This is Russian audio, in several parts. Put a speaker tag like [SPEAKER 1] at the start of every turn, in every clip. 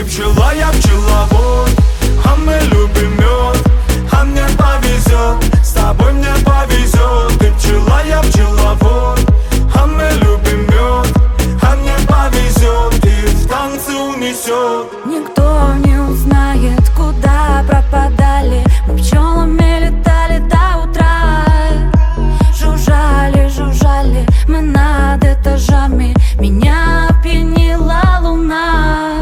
[SPEAKER 1] пчела, я пчеловод, а мы любим мед, а мне повезет, с тобой мне повезет. Ты пчела, я пчеловод, а мы любим мед, а мне повезет, и в танцы унесет.
[SPEAKER 2] Никто не узнает, куда пропадали. Мы пчелами летали до утра. Жужжали, жужжали мы над этажами. Меня опьянила луна.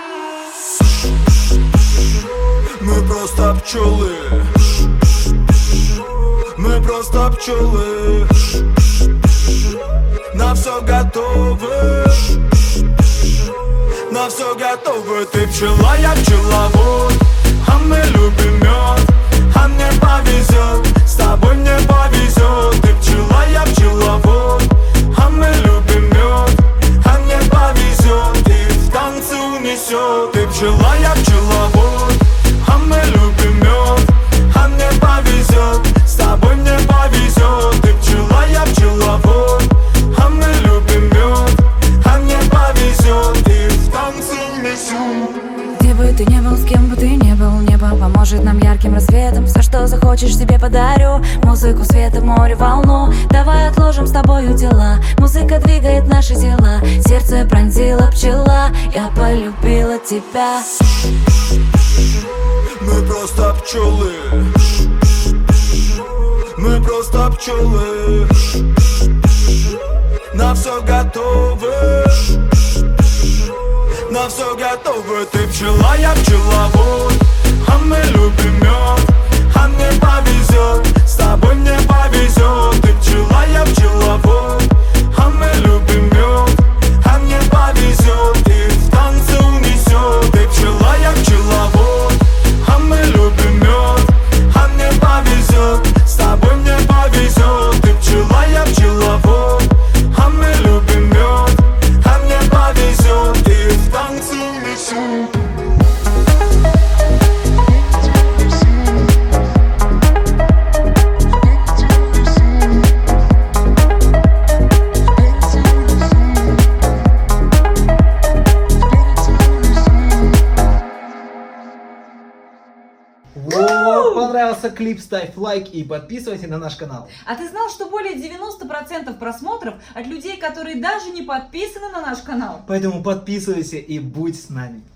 [SPEAKER 1] Мы просто пчелы, мы просто пчелы, на все готовы, на все готовы. Ты пчела, я пчеловод, а мы любим мед, а мне повезет, с тобой мне повезет. Ты пчела, я пчеловод, а мы любим мед, а мне повезет, и в танцы унесет. Ты пчела, я пчеловод, а мы любим мед, а мне повезет, с тобой мне повезет. Ты пчела, я пчеловод, а мы любим мед, а мне повезет, и в танцы унесет.
[SPEAKER 2] Где бы ты не был, с кем бы ты не был, небо поможет нам ярким рассветом. Все, что захочешь, себе подарю. Музыку, света, море, волну. Давай отложим с тобою дела. Музыка двигает наши тела. Сердце пронзила пчела, я полюбила тебя.
[SPEAKER 1] Мы просто пчелы, мы просто пчелы, на все готовы, на все готовы. Ты пчела, я пчеловод, а мы любим мед, а мне повезет, с тобой мне повезет. Ты пчела, я пчеловод, а мы любим мед, а мне повезет, и в танцы унесет. Ты пчела, я пчеловод, а мы любим мед, а мне повезет, с тобой мне повезет. Ты пчела, я пчеловод, а мы любим мед, а мне повезет, и в танцы унесет.
[SPEAKER 3] Вот, понравился клип, ставь лайк и подписывайся на наш канал.
[SPEAKER 4] А ты знал, что более 90% просмотров от людей, которые даже не подписаны на наш канал?
[SPEAKER 3] Поэтому подписывайся и будь с нами.